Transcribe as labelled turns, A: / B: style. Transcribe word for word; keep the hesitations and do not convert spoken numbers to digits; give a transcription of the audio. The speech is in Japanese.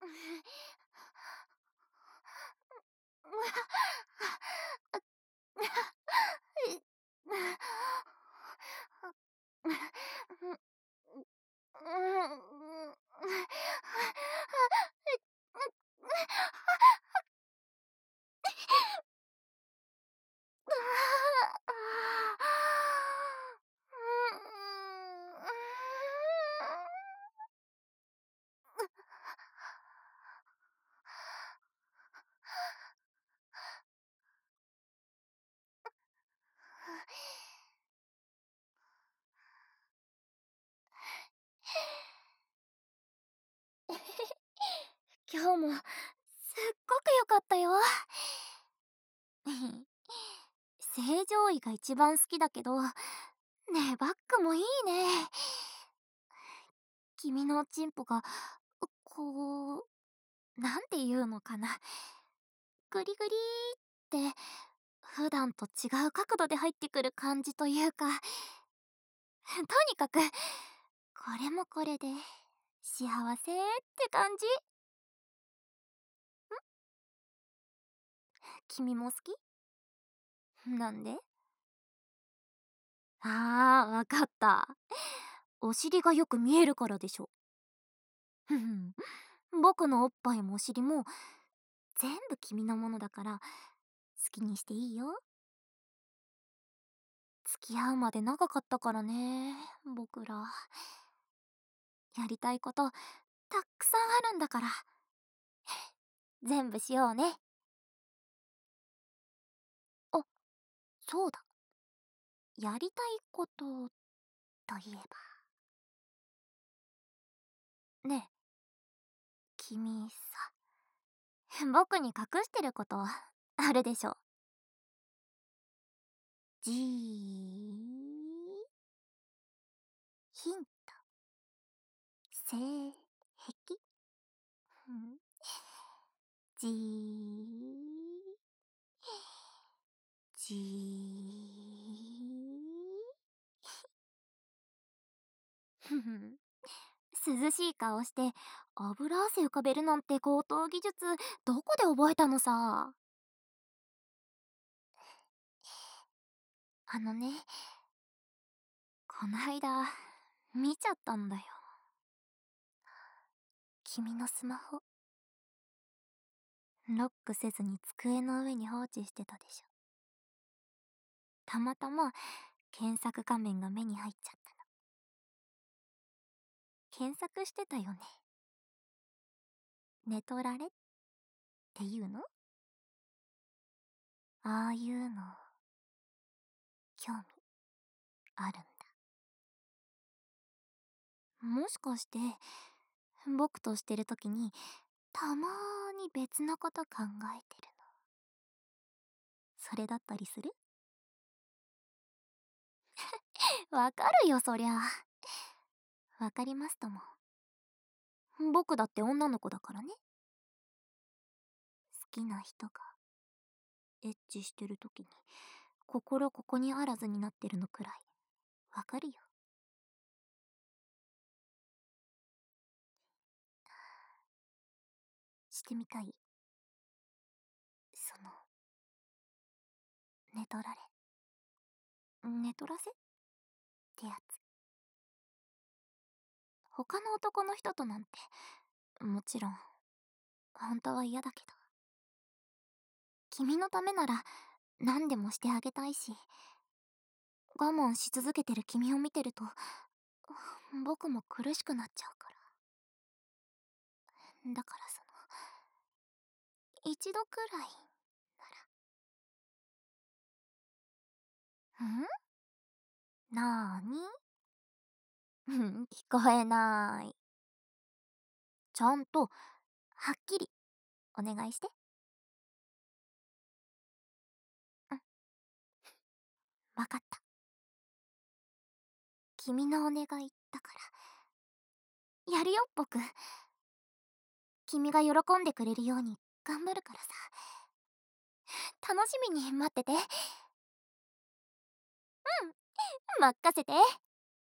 A: 今日もすっごく良かったよ。正常位が一番好きだけど、ねえバックもいいね。君のチンポがこう、なんていうのかな、グリグリって普段と違う角度で入ってくる感じというか、とにかくこれもこれで幸せって感じ。ん？君も好き？なんで？あー、わかった。お尻がよく見えるからでしょ。ふふ僕のおっぱいもお尻も全部君のものだから好きにしていいよ。付き合うまで長かったからね、僕ら。やりたいことたくさんあるんだから全部しようね。あ、そうだ。やりたいことといえば。ねえ、君さ、僕に隠してることあるでしょ。じーヒント。性癖？うんじーじーふふ涼しい顔して油汗浮かべるなんて高等技術どこで覚えたのさ。あのね、こないだ見ちゃったんだよ。君のスマホロックせずに机の上に放置してたでしょ。たまたま検索画面が目に入っちゃったの。検索してたよね。寝取られっていうの？ああいうの興味あるんだ。もしかして僕としてる時にたまーに別のこと考えてるのそれだったりする？わかるよそりゃ。わかりますとも。僕だって女の子だからね。好きな人がエッチしてる時に心ここにあらずになってるのくらいわかるよ。してみたい？その寝取られ寝取らせってやつ。他の男の人となんてもちろん本当は嫌だけど、君のためなら何でもしてあげたいし、我慢し続けてる君を見てると僕も苦しくなっちゃうから。だからその一度くらいなら。ん？なーに？うん、聞こえない。ちゃんとはっきりお願いして。うん、わかった。君のお願いだからやるよ僕。君が喜んでくれるように頑張るからさ。楽しみに待ってて。うん、任せて。